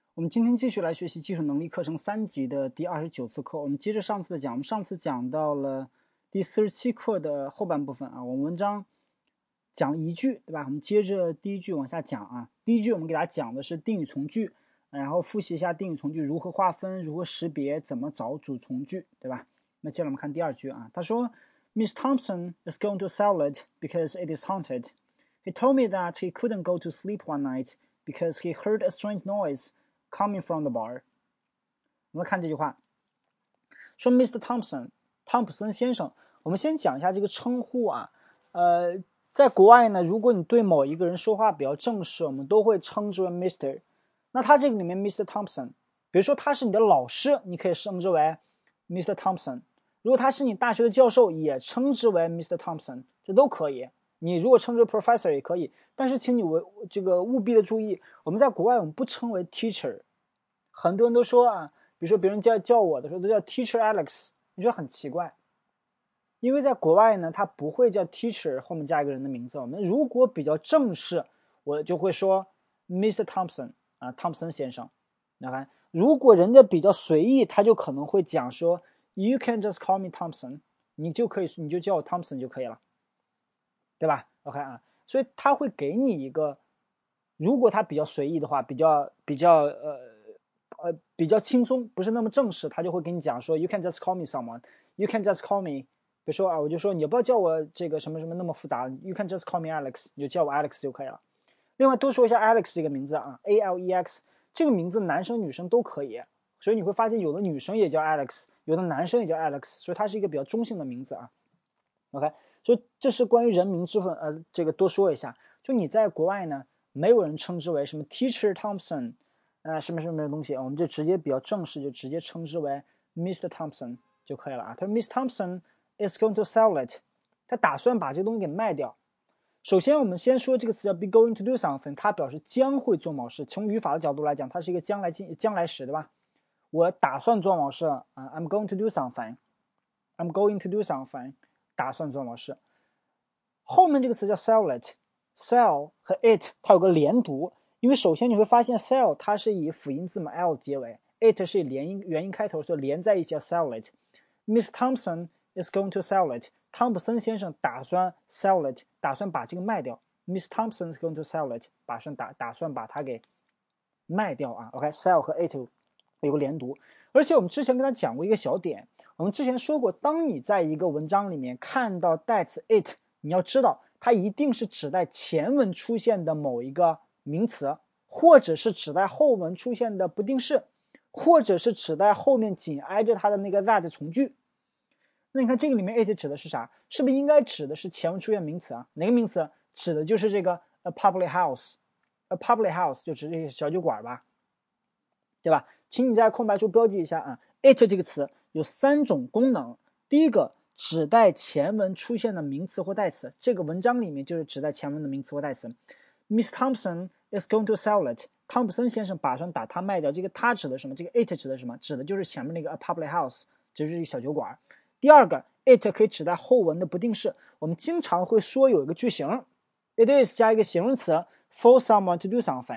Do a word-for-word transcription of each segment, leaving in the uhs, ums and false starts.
我们今天继续来学习基础能力课程三级的第二十九次课。我们接着上次的讲，我们上次讲到了第四十七课的后半部分啊。我们文章讲一句，对吧？我们接着第一句往下讲啊。第一句我们给大家讲的是定语从句，然后复习一下定语从句如何划分、如何识别、怎么找主从句，对吧？那接着我们看第二句啊。他说 ，Miss Thompson is going to sell it because it is haunted. He told me that he couldn't go to sleep one night because he heard a strange noise.Coming from the bar， 我们看这句话，说 Mister Thompson， 汤普森先生。我们先讲一下这个称呼啊，呃，在国外呢，如果你对某一个人说话比较正式，我们都会称之为 Mister。那他这个里面 Mister Thompson， 比如说他是你的老师，你可以称之为 Mister Thompson。如果他是你大学的教授，也称之为 Mister Thompson， 这都可以。你如果称之为 professor 也可以，但是请你为这个务必的注意，我们在国外我们不称为 teacher。很多人都说啊，比如说别人叫叫我的时候都叫 Teacher Alex， 你觉得很奇怪，因为在国外呢，他不会叫 Teacher 后面加一个人的名字。我们如果比较正式，我就会说 Mister Thompson 啊，汤普森先生。你看，如果人家比较随意，他就可能会讲说 You can just call me Thompson， 你就可以你就叫我 Thompson 就可以了，对吧 ？OK 啊，所以他会给你一个，如果他比较随意的话，比较比较呃。呃，比较轻松，不是那么正式，他就会跟你讲说 ，You can just call me someone. You can just call me. 比如说啊，我就说你不要叫我这个什么什么那么复杂 ，You can just call me Alex. 你就叫我 Alex 就可以了。另外多说一下 Alex 这个名字啊 ，A L E X 这个名字男生女生都可以，所以你会发现有的女生也叫 Alex， 有的男生也叫 Alex， 所以它是一个比较中性的名字啊。OK， 所以这是关于人名之分，呃，这个多说一下。就你在国外呢，没有人称之为什么 Teacher Thompson。啊、呃，什么什么的东西，我们就直接比较正式，就直接称之为 Mister Thompson 就可以了啊。他说 Miss Thompson is going to sell it， 他打算把这个东西给卖掉。首先，我们先说这个词叫 be going to do something， 它表示将会做某事。从语法的角度来讲，它是一个将来进将来时，对吧？我打算做某事啊 ，I'm going to do something，I'm going to do something， 打算做某事。后面这个词叫 sell it，sell 和 it 它有个连读。因为首先你会发现 sell 它是以辅音字母 l 结尾 ，it 是以连音元音开头，所以连在一起叫 sell it。Miss Thompson is going to sell it。汤普森先生打算 sell it， 打算把这个卖掉。Miss Thompson is going to sell it， 打算打打算把它给卖掉啊。OK，sell 和 it 有个连读，而且我们之前跟他讲过一个小点，我们之前说过，当你在一个文章里面看到代词 it， 你要知道它一定是指代前文出现的某一个名词，或者是指代后文出现的不定式，或者是指代后面紧挨着它的那个 that 从句。那你看这个里面 it 指的是啥？是不是应该指的是前文出现名词啊？哪个名词？指的就是这个 a public house。a public house 就指这个小酒馆吧，对吧？请你在空白处标记一下啊 ，it 这个词有三种功能。第一个，指代前文出现的名词或代词，这个文章里面就是指代前文的名词或代词。Miss Thompson is going to sell it。汤普森先生打算把它卖掉。这个它指的什么？这个 it 指的什么？指的就是前面那个 a public house， 就是一个小酒馆。第二个 ，it 可以指代后文的不定式。我们经常会说有一个句型 ，it is 加一个形容词 for someone to do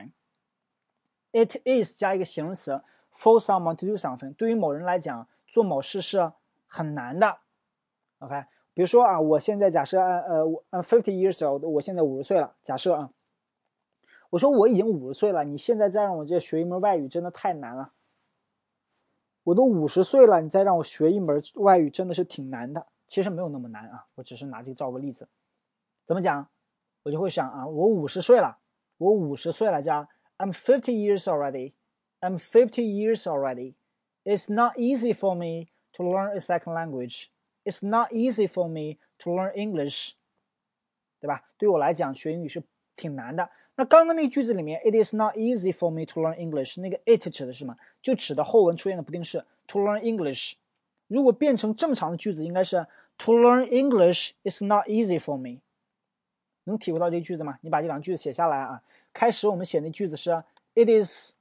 something。it is 加一个形容词 for someone to do something。对于某人来讲，做某事是很难的。OK， 比如说啊，我现在假设呃呃 fifty years old， 我现在五十岁了，假设啊。我说我已经五十岁了，你现在再让我这学一门外语真的太难了。我都五十岁了，你再让我学一门外语真的是挺难的。其实没有那么难啊，我只是拿这个造个例子。怎么讲？我就会想啊，我五十岁了，我五十岁了加 I'm fifty years already. I'm fifty years already. It's not easy for me to learn a second language. It's not easy for me to learn English. 对吧？对我来讲，学英语是挺难的。那刚刚那句子里面 ，It is not easy for me to learn English， 那个 it 指的是什么？就指的后文出现的不定式 to learn English。如果变成正常的句子，应该是 To learn English is not easy for me。能体会到这句子吗？你把这两句子写下来啊。开始我们写那句子是 It is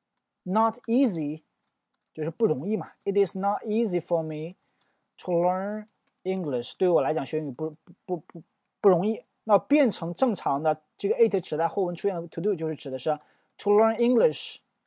not easy， 就是不容易嘛。It is not easy for me to learn English。对于我来讲，学英语不不不不不容易。那变成正常的这个 it 指代后文出现的 to do， 就是指的是 to learn English，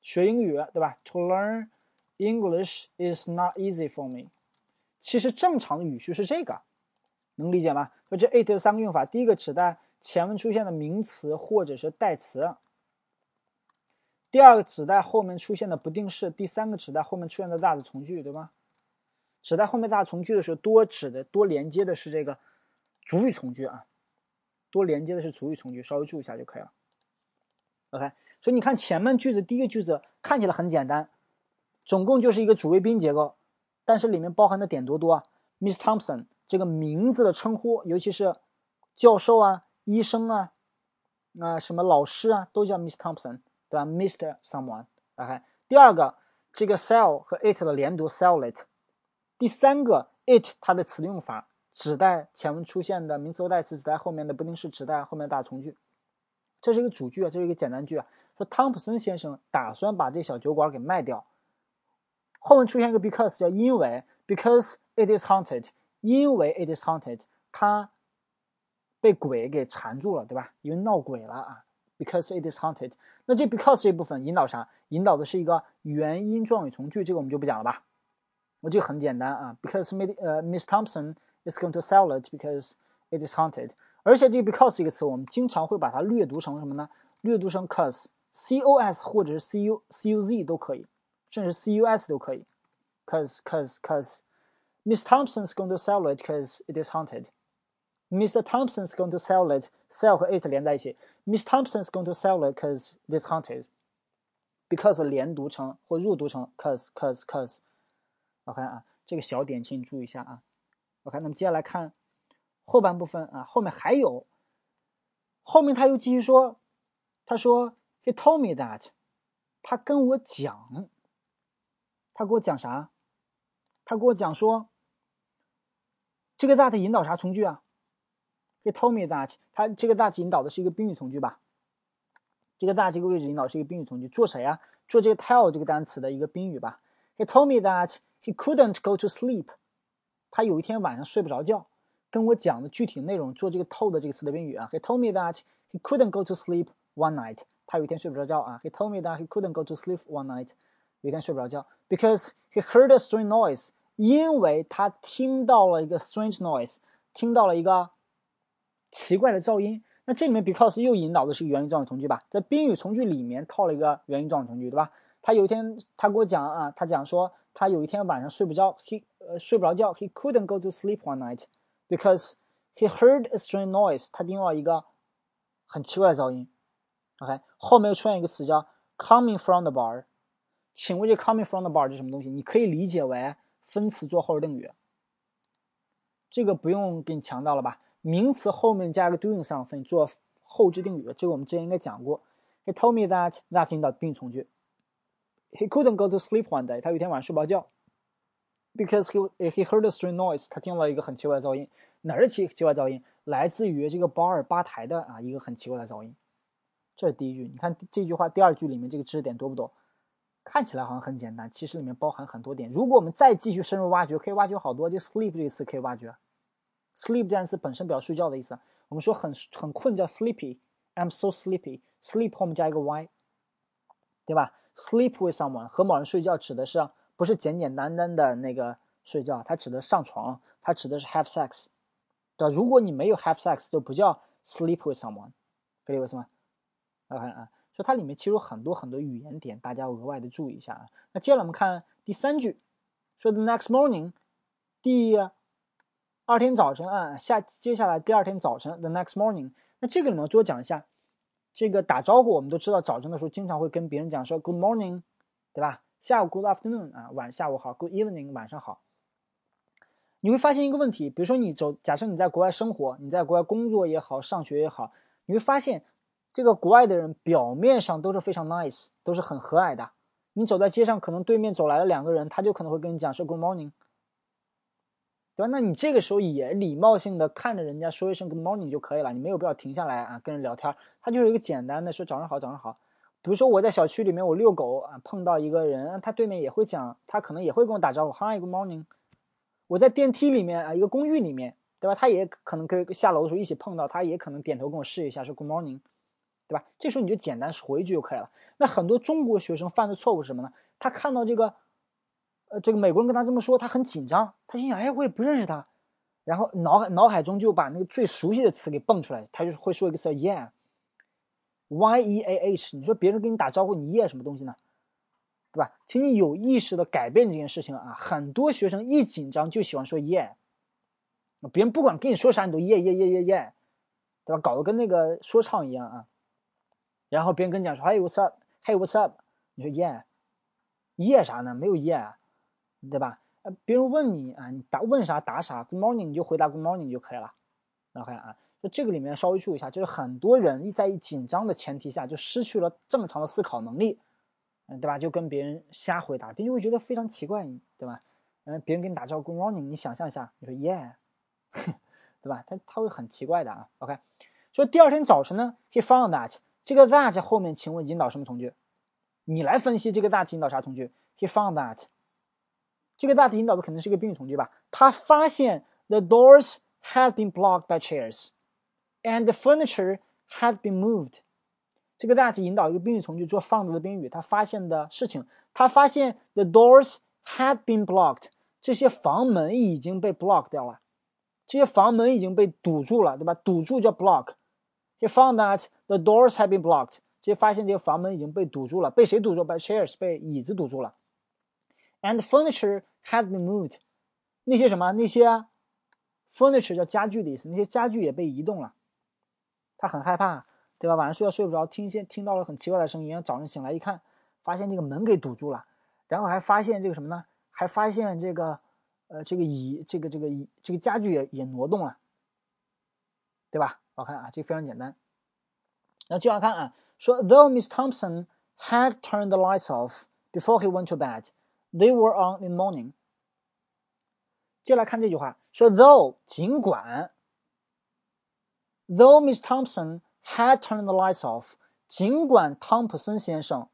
学英语，对吧 ？To learn English is not easy for me。其实正常的语序是这个，能理解吗？说这 it 的三个用法，第一个指代前文出现的名词或者是代词，第二个指代后面出现的不定式，第三个指代后面出现的大的从句，对吧？指代后面大的从句的时候，多指的多连接的是这个主语从句啊，多连接的是主语从句，稍微注意一下就可以了。OK， 所以你看前面句子第一个句子看起来很简单，总共就是一个主谓宾结构，但是里面包含的点多多啊 ？Miss Thompson 这个名字的称呼，尤其是教授啊、医生啊、啊、呃、什么老师啊，都叫 Miss Thompson， 对吧 ？Mister Someone。OK， 第二个这个 sell 和 it 的连读 sell it。第三个 it 它的词的用法，指代前文出现的名词或代词，指代后面的不定式，指代后面的大从句。这是一个主句啊，这是一个简单句啊。说汤普森先生打算把这小酒馆给卖掉，后面出现一个 because 叫因为 because it is haunted， 因为 it is haunted， 他被鬼给缠住了，对吧？因为闹鬼了啊 ，because it is haunted。那这 because 这部分引导啥？引导的是一个原因状语从句，这个我们就不讲了吧。我这个很简单啊 ，because uh, Miss Thompson is going to sell it because it is haunted。而且这个 because 这个词，我们经常会把它略读成什么呢？略读成 cause，c o s 或者是 c u c u z 都可以，甚至 c u s 都可以。cause cause cause，Miss Thompson is going to sell it because it is haunted。Mister Thompson is going to sell it，sell 和 it 连在一起。Miss Thompson is going to sell it because it is haunted。because 连读成或入读成 cause cause cause。OK 啊，这个小点请你注意一下啊。OK， 那么接下来看后半部分啊，后面还有，后面他又继续说，他说 He told me that， 他跟我讲，他给我讲啥？他给我讲说，这个 that 引导啥从句啊 ？He told me that， 他这个 that 引导的是一个宾语从句吧？这个 that 这个位置引导是一个宾语从句，做谁啊？做这个 tell 这个单词的一个宾语吧。He told me that he couldn't go to sleep。他有一天晚上睡不着觉，跟我讲的具体内容做这个 told 的这个词的宾语啊。He told me that he couldn't go to sleep one night。他有一天睡不着觉啊。He told me that he couldn't go to sleep one night。有一天睡不着觉 ，because he heard a strange noise。因为他听到了一个 strange noise， 听到了一个奇怪的噪音。那这里面 because 又引导的是一个原因状语从句吧，在宾语从句里面套了一个原因状语从句，对吧？他有一天他给我讲啊，他讲说他有一天晚上睡不着 ，he 呃睡不着觉 ，he couldn't go to sleep one night because he heard a strange noise。他听到一个很奇怪的噪音。OK， 后面又出现一个词叫 coming from the bar。请问这 coming from the bar 是什么东西？你可以理解为分词做后置定语，这个不用给你强调了吧？名词后面加个 doing something 做后置定语，这个我们之前应该讲过。He told me that that 引导宾语从句。He couldn't go to sleep one day， 他有一天晚上睡不着觉 ，because he he heard a strange noise， 他听了一个很奇怪的噪音。哪儿的奇奇怪噪音？来自于这个 bar 吧台的啊一个很奇怪的噪音。这是第一句，你看这句话第二句里面这个知识点多不多？看起来好像很简单，其实里面包含很多点。如果我们再继续深入挖掘，可以挖掘好多。这 sleep 这个词可以挖掘 ，sleep 这个词本身表示睡觉的意思。我们说很很困叫 sleepy，I'm so sleepy，sleep 后面加一个 y， 对吧 ？Sleep with someone 和某人睡觉指的是不是简简单单的那个睡觉，它指的上床，它指的是 have sex， 对吧？如果你没有 have sex， 就不叫 sleep with someone， 可以理解吗？来看啊。说它里面其实有很多很多语言点，大家额外的注意一下啊。那接下来我们看第三句，说 the next morning， 第二天早晨啊，下接下来第二天早晨 the next morning。那这个里面多讲一下，这个打招呼我们都知道，早晨的时候经常会跟别人讲说 good morning， 对吧？下午 good afternoon 啊，晚下午好 good evening 晚上好。你会发现一个问题，比如说你走，假设你在国外生活，你在国外工作也好，上学也好，你会发现。这个国外的人表面上都是非常 nice， 都是很和蔼的。你走在街上，可能对面走来了两个人，他就可能会跟你讲说 good morning， 对吧？那你这个时候也礼貌性的看着人家说一声 good morning 就可以了，你没有必要停下来啊跟人聊天。他就是一个简单的说早上好，早上好。比如说我在小区里面我遛狗啊，碰到一个人，他对面也会讲，他可能也会跟我打招呼 hi good morning。我在电梯里面啊，一个公寓里面，对吧？他也可能可以下楼的时候一起碰到，他也可能点头跟我试一下说 good morning。 对吧？这时候你就简单回一句就可以了。那很多中国学生犯的错误是什么呢？他看到这个，呃，这个美国人跟他这么说，他很紧张，他心想，哎，我也不认识他，然后脑海脑海中就把那个最熟悉的词给蹦出来，他就会说一个词 yeah，y e a h。你说别人跟你打招呼，你 yeah 什么东西呢？对吧？请你有意识的改变这件事情啊！很多学生一紧张就喜欢说 yeah， 别人不管跟你说啥，你都 yeah yeah yeah yeah yeah， 对吧？搞得跟那个说唱一样啊。然后别人跟你讲说 hey what's up hey what's up， 你说 yeah yeah 啥呢？没有 yeah， 对吧？呃，别人问你啊，你答问啥答啥 ，good morning 你就回答 good morning 就可以了。然后看啊，就这个里面稍微注意一下，就是很多人在一紧张的前提下，就失去了正常的思考能力。嗯，对吧？就跟别人瞎回答，别人就会觉得非常奇怪，对吧？嗯，别人跟你打招呼 good morning， 你想象一下，你说 yeah， 对吧？他他会很奇怪的啊。OK， 说第二天早晨呢 ，he found that 这个 that 后面请问引导什么从句？你来分析这个 that 引导啥从句 ？he found that 这个 that 引导的肯定是一个宾语从句吧？他发现 the doors had been blocked by chairs and the furniture had been moved。这个 that 引导一个宾语从句做 found 的宾语，他发现的事情，他发现 the doors had been blocked， 这些房门已经被 block 掉了，这些房门已经被堵住了，对吧？堵住叫 block。He found that the doors had been blocked， 这些发现这些房门已经被堵住了，被谁堵住 ？By chairs， 被椅子堵住了。And furniture had been moved， 那些什么？那些 furniture 叫家具的意思，那些家具也被移动了。他很害怕。对吧？晚上睡觉睡不着，听见听到了很奇怪的声音，然后早上醒来一看，发现这个门给堵住了，然后还发现这个什么呢？还发现这个，呃，这个椅，这个这个椅，这个家具也也挪动了，对吧？我看啊，这个非常简单。然后接着看啊，说 Though Miss Thompson had turned the lights off before he went to bed, they were on in the morning。接着来看这句话，说 Though 尽管 ，Though Miss Thompson had turned the lights off， 尽管汤普森先生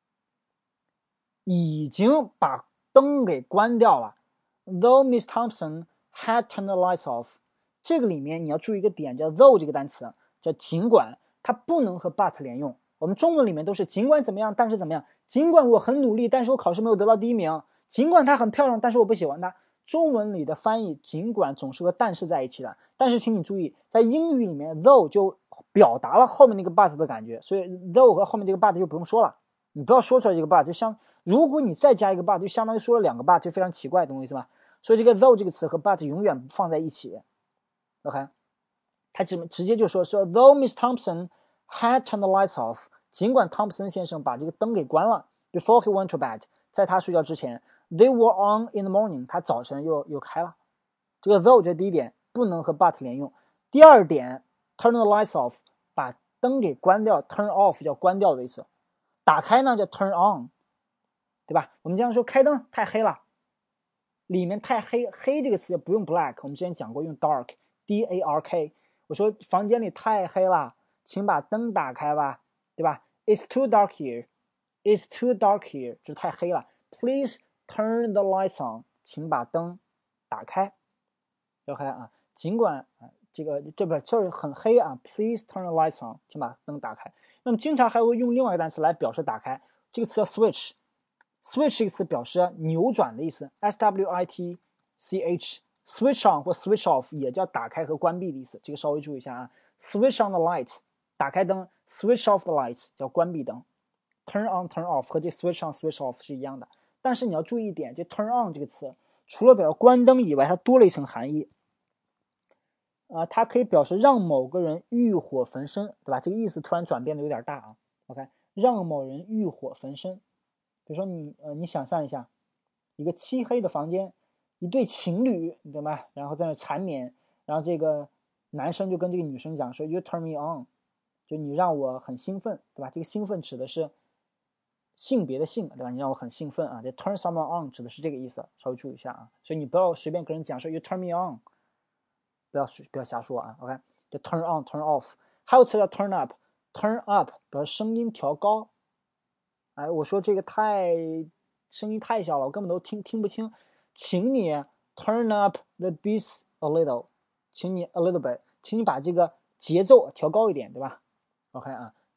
已经把灯给关掉了。Though Miss Thompson had turned the lights off， 这个里面你要注意一个点，叫 though 这个单词，叫尽管，它不能和 but 连用。我们中文里面都是尽管怎么样，但是怎么样。尽管我很努力，但是我考试没有得到第一名。尽管她很漂亮，但是我不喜欢她。中文里的翻译尽管总是和但是在一起的，但是请你注意，在英语里面 though 就表达了后面那个 but 的感觉，所以 though 和后面这个 but 就不用说了，你不要说出来这个 but， 就像如果你再加一个 but， 就相当于说了两个 but， 就非常奇怪，懂我意思吧？所以这个 though 这个词和 but 永远不放在一起。OK， 他直直接就说说 though Miss Thompson had turned the lights off， 尽管汤普森先生把这个灯给关了 ，before he went to bed， 在他睡觉之前 ，they were on in the morning， 他早晨又又开了。这个 though 这是第一点，不能和 but 连用。第二点 ，turn the lights off， 把灯给关掉 ，turn off 叫关掉的意思。打开呢叫 turn on， 对吧？我们经常说开灯太黑了，里面太黑，黑这个词不用 black， 我们之前讲过用 dark，d a r k。我说房间里太黑了，请把灯打开吧，对吧 ？It's too dark here. It's too dark here. 这太黑了。Please turn the lights on. 请把灯打开。OK 啊，尽管啊这个这不就是很黑啊 ？Please turn the lights on. 请把灯打开。那么经常还会用另外一个单词来表示打开，这个词叫 switch。switch 这个词表示扭转的意思 ，s w i t c h。switch on 或 switch off 也叫打开和关闭的意思，这个稍微注意一下啊。switch on the lights 打开灯 ，switch off the lights 叫关闭灯。turn on turn off 和这 switch on switch off 是一样的，但是你要注意一点，这 turn on 这个词除了表示关灯以外，它多了一层含义。呃，它可以表示让某个人欲火焚身，对吧？这个意思突然转变的有点大啊。OK， 让某人欲火焚身。比如说你呃，你想象一下，一个漆黑的房间，一对情侣，对吧？然后在那缠绵，然后这个男生就跟这个女生讲说 ，You turn me on， 就你让我很兴奋，对吧？这个兴奋指的是性别的性，对吧？你让我很兴奋啊，这 turn someone on 指的是这个意思，稍微注意一下啊。所以你不要随便跟人讲说 You turn me on。不要不要瞎说啊 ，OK？ 就 turn on turn off， 还有词叫 turn up，turn up 表示声音调高。哎，我说这个太声音太小了，我根本都听听不清，请你 turn up the bass a little， 请你 a little bit， 请你把这个节奏调高一点，对吧 ？OK 啊，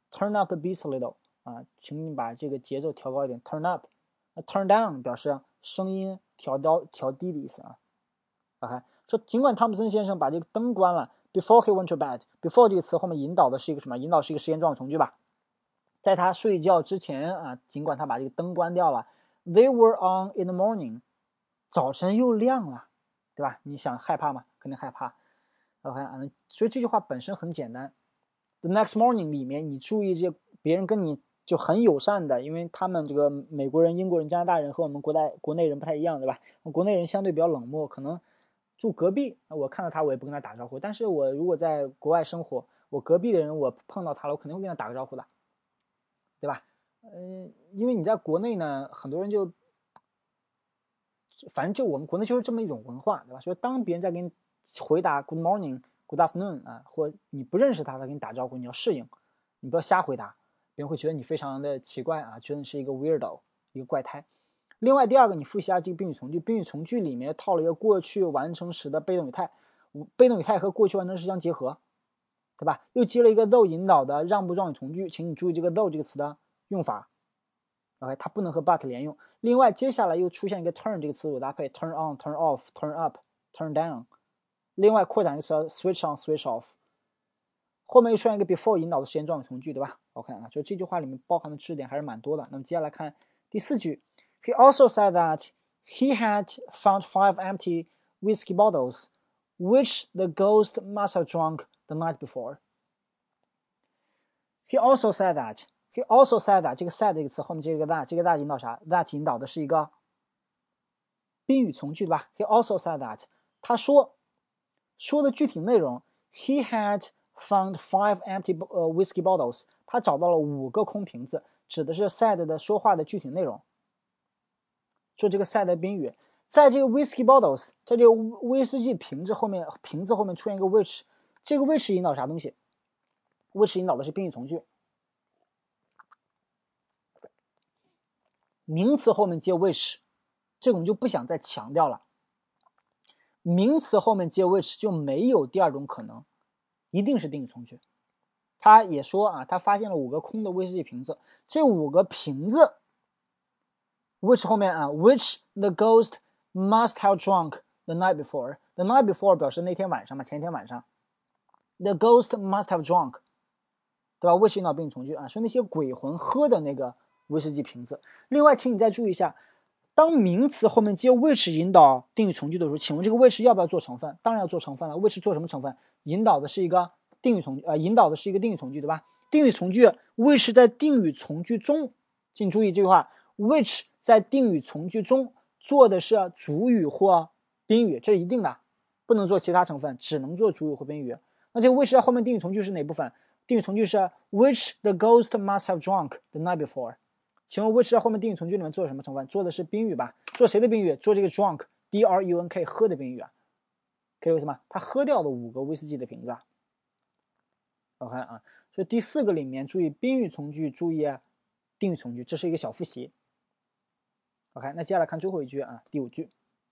turn up the beat a little 啊，请你把这个节奏调高一点 turn up。turn down 表示声音调高调低的意思啊。OK， 说尽管汤普森先生把这个灯关了 before he went to bed，before 这个词后面引导的是一个什么？引导是一个时间状语从句吧。在他睡觉之前啊，尽管他把这个灯关掉了 ，they were on in the morning， 早晨又亮了，对吧？你想害怕吗？肯定害怕。OK 啊，所以这句话本身很简单。The next morning 里面，你注意这别人跟你就很友善的，因为他们这个美国人、英国人、加拿大人和我们国内国内人不太一样，对吧？国内人相对比较冷漠，可能住隔壁，我看到他我也不跟他打招呼。但是我如果在国外生活，我隔壁的人我碰到他了，我肯定会跟他打个招呼的。对吧？嗯、呃，因为你在国内呢，很多人就，反正就我们国内就是这么一种文化，对吧？所以当别人在给你回答 Good morning、Good afternoon 啊，或你不认识他，他给你打招呼，你要适应，你不要瞎回答，别人会觉得你非常的奇怪啊，觉得你是一个 weirdo， 一个怪胎。另外，第二个，你复习一下这个宾语从句，宾语从句里面套了一个过去完成时的被动语态，被动语态和过去完成时相结合。对吧？又接了一个 though 引导的让步状语从句，请你注意这个 though 这个词的用法。OK， 它不能和 but 连用。另外，接下来又出现一个 turn 这个词组搭配 ，turn on、turn off、turn up、turn down。另外扩展一个词 switch on、switch off。后面又出现一个 before 引导的时间状语从句，对吧 ？OK 啊，就这句话里面包含的知识点还是蛮多的。那么接下来看第四句 ，He also said that he had found five empty whiskey bottles, which the ghost must have drunk the night before. He also said that. He also said that. 这个 said 这个词后面接一个 that， 这个 that 引导啥 ？that 引导的是一个宾语从句，对吧 ？He also said that. 他说，说的具体内容 ，He had found five empty 呃 whiskey bottles. 他找到了五个空瓶子，指的是 said 的说话的具体内容。说这个 said 的宾语，在这个 whiskey bottles， 在这个威士忌瓶子后面，瓶子后面出现一个 which， 这个 which 引导啥东西 ？which 引导的是宾语从句。名词后面接 which， 这个我们就不想再强调了。名词后面接 which 就没有第二种可能，一定是定语从句。他也说啊，他发现了五个空的威士忌瓶子，这五个瓶子 which 后面啊 which the ghost must have drunk the night before。 the night before 表示那天晚上嘛，前一天晚上。 the ghost must have drunk， 对吧 which 引导宾语从句啊，说那些鬼魂喝的那个威士忌瓶子。另外请你再注意一下，当名词后面接 which 引导定语从句的时候，请问这个 which 要不要做成分？当然要做成分了。which 做什么成分？引导的是一个定语从句，呃，引导的是一个定语从句，对吧？定语从句 which 在定语从句中，请注意这句话 which 在定语从句中做的是主语或宾语，这是一定的，不能做其他成分，只能做主语或宾语。那这个 which 在后面定语从句是哪部分？定语从句是 which the ghost must have drunk the night before。请问 which 在后面定语从句里面做了什么成分？做的是宾语吧？做谁的宾语？做这个 drunk d r u n k 喝的宾语啊？可以为什么？他喝掉了五个威士忌的瓶子啊。OK 啊，所以第四个里面注意宾语从句，注意定语从句，这是一个小复习。OK， 那接下来看最后一句啊，第五句。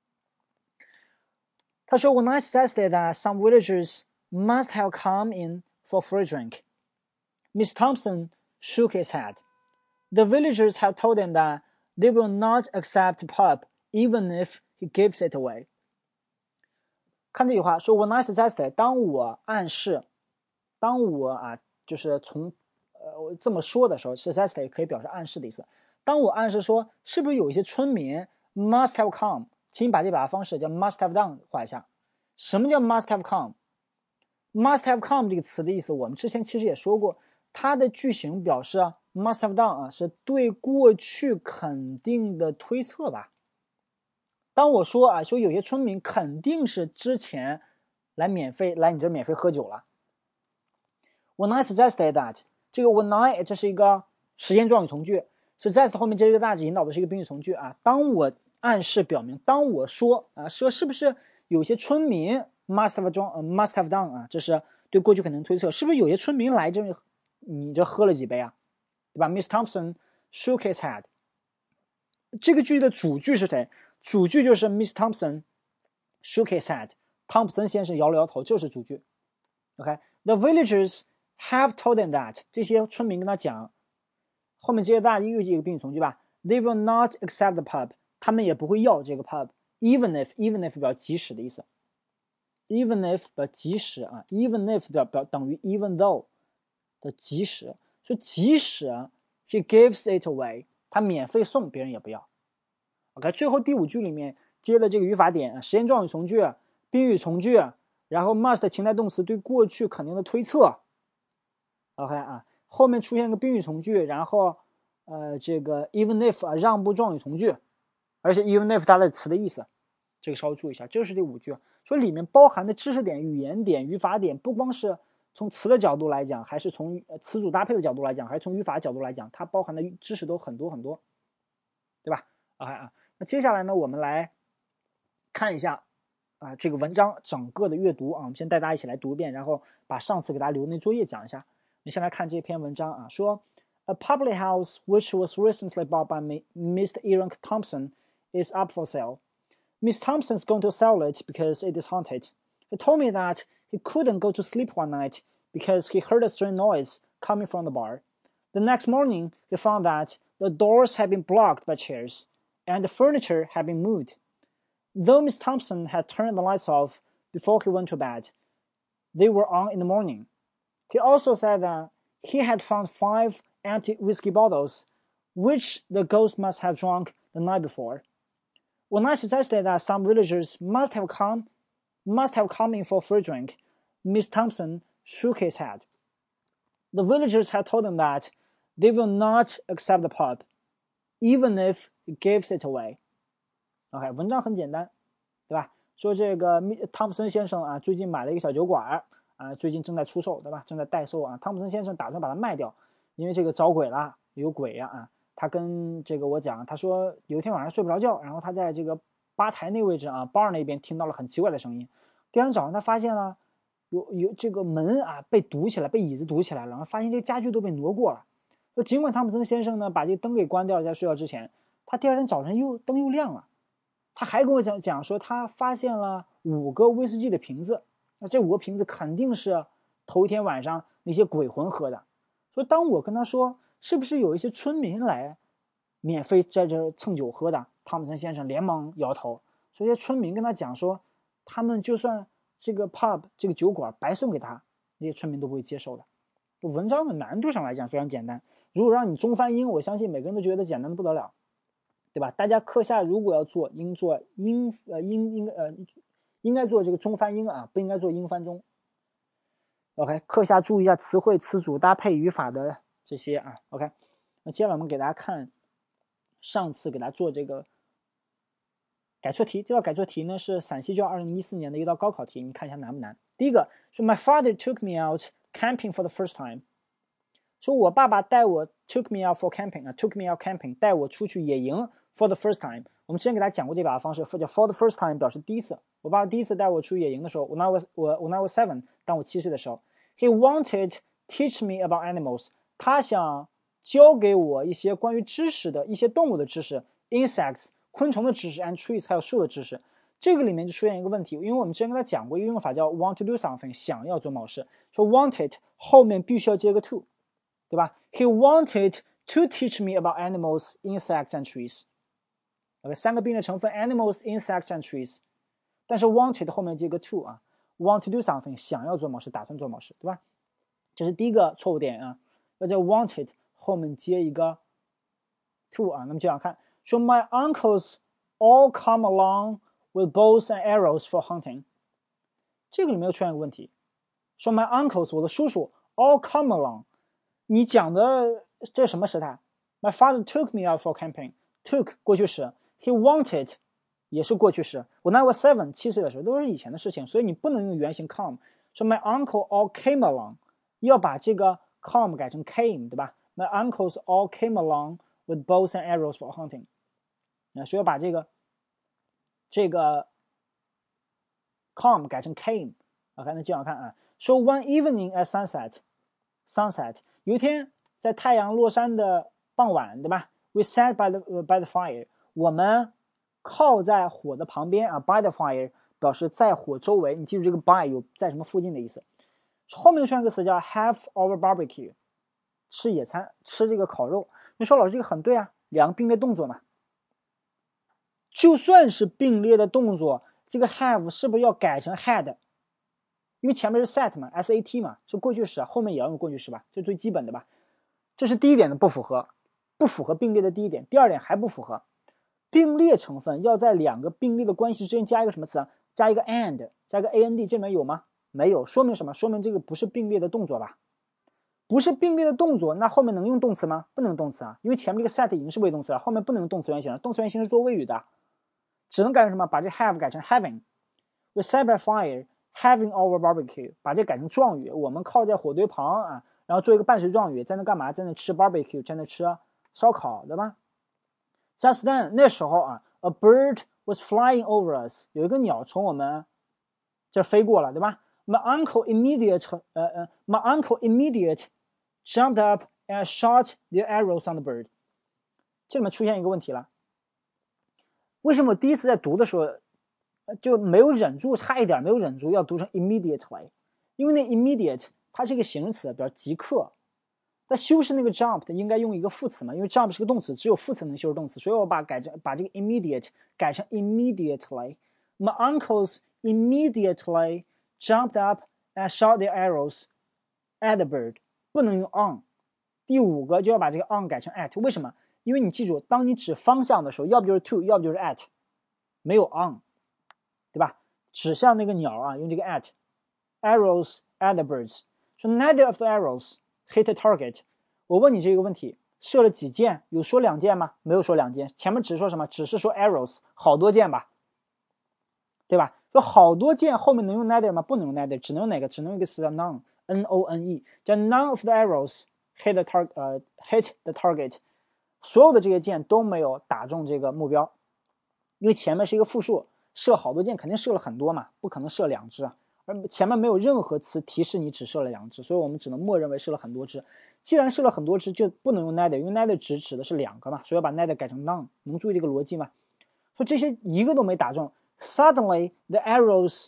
他说 When I suggested that some villagers must have come in for free drink, Miss Thompson shook his head.The villagers have told him that they will not accept pub even if he gives it away. 看这句话说 When I suggested， 当我暗示，当我啊就是从呃这么说的时候 ，suggested 可以表示暗示的意思。当我暗示说，是不是有一些村民 must have come， 请你把这表达方式叫 must have done 画一下。什么叫 must have come？must have come 这个词的意思，我们之前其实也说过，它的句型表示啊 must have done 啊，是对过去肯定的推测吧。当我说啊，说有些村民肯定是之前来免费来你这免费喝酒了。When I suggested that， 这个 when I 这是一个时间状语从句 ，suggest 后面接一个 that 引导的是一个宾语从句啊。当我暗示表明，当我说啊，说是不是有些村民 must have done、呃、must have done 啊，这是对过去肯定推测，是不是有些村民来这你这喝了几杯啊？对吧 ？Miss Thompson shook his head。这个句的主句是谁？主句就是 Miss Thompson shook his head。汤普森先生摇了摇头，就是主句。OK，The villagers have told them that 这些村民跟他讲，后面接着大家又一个宾语从句吧 ，they will not accept the pub， 他们也不会要这个 pub。even if even if 表即使的意思 ，even if 表即使啊 ，even if 表表等于 even though 的即使，所以即使 he gives it away， 他免费送别人也不要。OK， 最后第五句里面接的这个语法点，实验状语从句、宾语从句，然后 must 情态动词对过去肯定的推测。OK 啊，后面出现个宾语从句，然后呃这个 even if 啊让步状语从句，而且 even if 它的词的意思，这个稍微注意一下，这是第五句，所以里面包含的知识点、语言点、语法点，不光是从词的角度来讲，还是从词组搭配的角度来讲，还是从语法角度来讲，它包含的知识都很多很多，对吧？ OK 啊，那接下来呢，我们来看一下啊这个文章整个的阅读啊，我们先带大家一起来读一遍，然后把上次给大家留的那作业讲一下。我们先来看这篇文章啊，说 A public house which was recently bought by Mister Eric Thompson is up for sale. Miss Thompson is going to sell it because it is haunted. He told me that he couldn't go to sleep one night because he heard a strange noise coming from the bar. The next morning, he found that the doors had been blocked by chairs and the furniture had been moved. Though Miss Thompson had turned the lights off before he went to bed, they were on in the morning. He also said that he had found five empty whiskey bottles, which the ghost must have drunk the night before. When I suggested that some villagers must have come, must have come in for a free drink, Miss Thompson shook his head. The villagers had told him that they will not accept the pub, even if he gives it away. OK， 文章很简单，对吧？说这个汤普森先生啊，最近买了一个小酒馆啊，最近正在出售，对吧？正在代售啊。汤普森先生打算把它卖掉，因为这个招鬼了，有鬼呀 啊, 啊！他跟这个我讲，他说有一天晚上睡不着觉，然后他在这个吧台那位置啊 bar 那边听到了很奇怪的声音。第二天早上他发现了有有这个门啊被堵起来，被椅子堵起来了，然后发现这个家具都被挪过了。说尽管汤普森先生呢把这个灯给关掉了，在睡觉之前，他第二天早晨又灯又亮了。他还跟我讲讲说，他发现了五个威士忌的瓶子，那这五个瓶子肯定是头一天晚上那些鬼魂喝的。所以当我跟他说，是不是有一些村民来免费在这蹭酒喝的，汤普森先生连忙摇头。所以这些村民跟他讲说，他们就算这个 pub 这个酒馆白送给他，那些村民都不会接受的。文章的难度上来讲非常简单，如果让你中翻英，我相信每个人都觉得简单的不得了。对吧？大家课下如果要做，应做英呃英应呃应该做这个中翻英啊，不应该做英翻中。OK， 课下注意一下词汇、词组搭配、语法的这些啊。OK， 那接下来我们给大家看上次给大家做这个改错题，这道改错题呢是陕西卷二零一四年的一道高考题，你看一下难不难？第一个说 My father took me out camping for the first time， 说我爸爸带我 took me out for camping 啊 ，took me out camping 带我出去野营。For the first time， 我们之前给大家讲过这表达方式，叫 for the first time 表示第一次。我爸爸第一次带我出去野营的时候 ，when I was 我 when I was seven， 当我七岁的时候 ，he wanted teach me about animals， 他想教给我一些关于知识的一些动物的知识 ，insects 昆虫的知识 and trees 还有树的知识。这个里面就出现一个问题，因为我们之前跟他讲过一个用法叫 want to do something， 想要做某事，说 wanted 后面必须要接个 to， 对吧 ？He wanted to teach me about animals, insects and trees。OK， 三个并列成分 animals, insects and trees， 但是 wanted 后面接个 to 啊 ，want to do something 想要做某事，打算做某事，对吧？这是第一个错误点啊，要在 wanted 后面接一个 to 啊。那么这样看，说 my uncles all come along with bows and arrows for hunting， 这个里面又出现一个问题，说 my uncles 我的叔叔 all come along， 你讲的这是什么时态 ？My father took me out for camping，took 过去时。He wanted 也是过去式。When I was seven， 七岁的时候都是以前的事情，所以你不能用原形 come。说 My uncle all came along， 要把这个 come 改成 came， 对吧 ？My uncles all came along with bows and arrows for hunting。那所以要把这个这个 come 改成 came。OK， 那这样看啊，说 One evening at sunset，sunset 有一天在太阳落山的傍晚，对吧 ？We sat by the、uh, by the fire。我们靠在火的旁边啊 ，by the fire 表示在火周围。你记住这个 by 有在什么附近的意思。 后面出现一个词叫 have our barbecue， 吃野餐，吃这个烤肉。你说老师这个很对啊，两个并列动作嘛。就算是并列的动作，这个 have 是不是要改成 had？ 因为前面是 sat 嘛 ，S A T 嘛，是过去时啊，后面也要用过去时吧，这是最基本的吧。这是第一点的不符合，不符合并列的第一点。第二点还不符合，并列成分要在两个并列的关系之间加一个什么词啊？加一个 and， 加一个 and， 这里面有吗？没有，说明什么？说明这个不是并列的动作吧？不是并列的动作，那后面能用动词吗？不能动词啊，因为前面这个 set 已经是谓动词了，后面不能用动词原形了，动词原形是做谓语的，只能改成什么？把这 have 改成 having。 We sat by fire having our barbecue， 把这改成状语，我们靠在火堆旁啊，然后做一个伴随状语，在那干嘛？在那吃 barbecue， 在那吃烧烤，对吧？ Just then， 那时候啊 ，a bird was flying over us， 有一个鸟从我们这飞过了，对吧？ My uncle immediate， 呃呃 ，My uncle immediate jumped up and shot the arrows on the bird。这里面出现一个问题了，为什么我第一次在读的时候就没有忍住，差一点没有忍住要读成 immediately？ 因为那 immediate 它是一个形容词，表示即刻。但修饰那个 jump 应该用一个副词嘛，因为 jump 是个动词，只有副词能修饰动词，所以我把改成把这个 immediate 改成 immediately。 My uncles immediately jumped up and shot their arrows at the bird， 不能用 on。 第五个就要把这个 on 改成 at， 为什么？因为你记住，当你指方向的时候，要不就是 to， 要不就是 at， 没有 on， 对吧？指向那个鸟啊，用这个 at。 arrows at the birds， 说 neither of the arrows hit the target。 我问你这个问题，射了几箭？有说两箭吗？没有说两箭，前面只说什么？只是说 arrows， 好多箭吧，对吧？说好多箭后面能用 neither 吗？不能用 neither， 只能用哪个？只能用一个词叫 none， N O N E， 叫 none of the arrows hit the target， 呃 hit the target， 所有的这些箭都没有打中这个目标，因为前面是一个复数，射好多箭肯定射了很多嘛，不可能射两只啊。而前面没有任何词提示你只射了两只，所以我们只能默认为射了很多只。既然射了很多只，就不能用 neither， 因为 neither 只指的是两个嘛，所以要把 neither 改成 none。能注意这个逻辑吗？说这些一个都没打中。Suddenly the arrows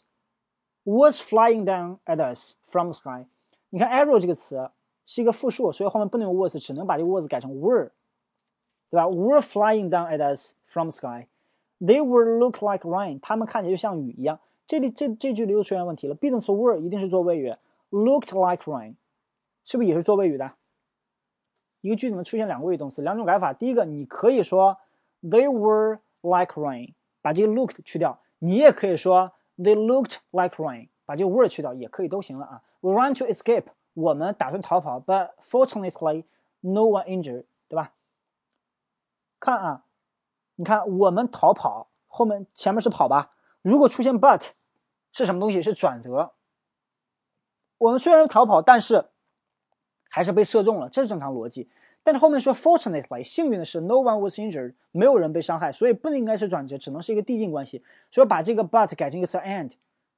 was flying down at us from the sky。 你看 arrow 这个词是一个复数，所以后面不能用 was， 只能把这个 was 改成 were， 对吧？ Were flying down at us from the sky。 They were look like rain， 他们看起来就像雨一样。这里这这句里又出现问题了， be 动词 were 一定是做谓语， looked like rain 是不是也是做谓语的？一个句子里面出现两个谓语动词，两种改法。第一个，你可以说 they were like rain， 把这个 looked 去掉，你也可以说 they looked like rain， 把这个 were 去掉，也可以，都行了啊。We run to escape， 我们打算逃跑 ，but fortunately no one injured， 对吧？看啊，你看我们逃跑，后面前面是跑吧？如果出现 but 是什么东西？是转折。我们虽然逃跑，但是还是被射中了，这是正常逻辑。但是后面说 fortunately， 幸运的是 no one was injured， 没有人被伤害，所以不应该是转折，只能是一个递进关系。所以把这个 but 改成一个词 and。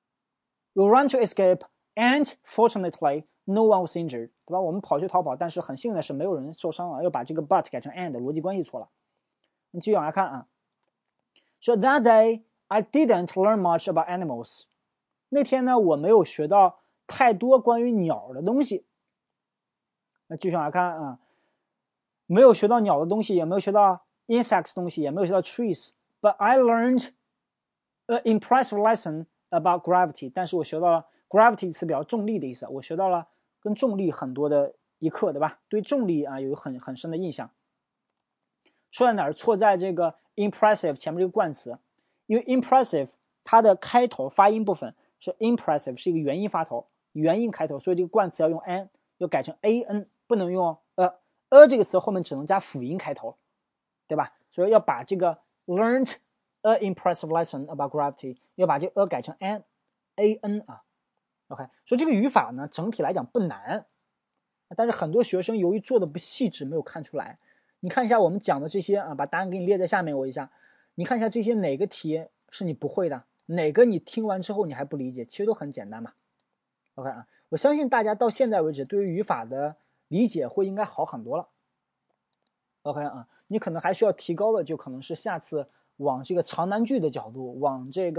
We run to escape and fortunately no one was injured， 对吧？我们跑去逃跑，但是很幸运的是没有人受伤了。要把这个 but 改成 and， 逻辑关系错了。你继续往下看啊。So that day I didn't learn much about animals。 那天呢，我没有学到太多关于鸟的东西。那继续往下看啊，没有学到鸟的东西，也没有学到 insects 东西，也没有学到 trees。But I learned an impressive lesson about gravity。但是我学到了 gravity 词表重力的意思，我学到了跟重力很多的一课，对吧？对重力啊有很很深的印象。错在哪儿？错在这个 impressive 前面这个冠词，因为 impressive 它的开头发音部分是 impressive， 是一个元音发头，元音开头，所以这个冠词要用 n， 要改成 an， 不能用呃呃这个词后面只能加辅音开头，对吧？所以要把这个 learned a impressive lesson about gravity 要把这个 a 改成 an an 啊。OK， 所以这个语法呢整体来讲不难，但是很多学生由于做的不细致没有看出来。你看一下我们讲的这些啊，把答案给你列在下面我一下，你看一下这些哪个题是你不会的，哪个你听完之后你还不理解，其实都很简单嘛。OK 啊，我相信大家到现在为止对于语法的理解会应该好很多了。OK 啊，你可能还需要提高的就可能是下次往这个长难句的角度，往这个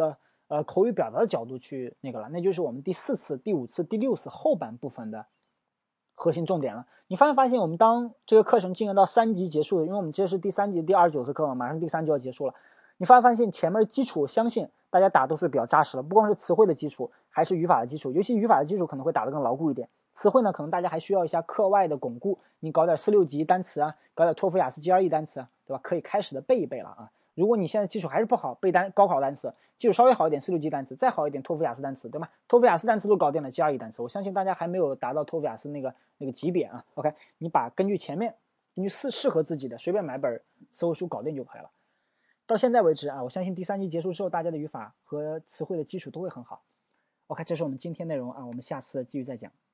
呃口语表达的角度去那个了，那就是我们第四次、第五次、第六次后半部分的核心重点了。你发没发现，我们当这个课程进入到三级结束，因为我们这是第三级第二十九次课嘛，马上第三就要结束了。你发没发现前面基础，相信大家打都是比较扎实了，不光是词汇的基础，还是语法的基础，尤其语法的基础可能会打得更牢固一点。词汇呢，可能大家还需要一下课外的巩固，你搞点四六级单词啊，搞点托福雅思 G R E 单词啊，对吧？可以开始的背一背了啊。如果你现在基础还是不好，背单高考单词，基础稍微好一点，四六级单词，再好一点，托福雅思单词，对吧？托福雅思单词都搞定了 ，G R E 单词，我相信大家还没有达到托福雅思那个那个级别啊。OK， 你把根据前面根据适适合自己的，随便买本词汇书搞定就可以了。到现在为止啊，我相信第三级结束之后，大家的语法和词汇的基础都会很好。OK， 这是我们今天内容啊，我们下次继续再讲。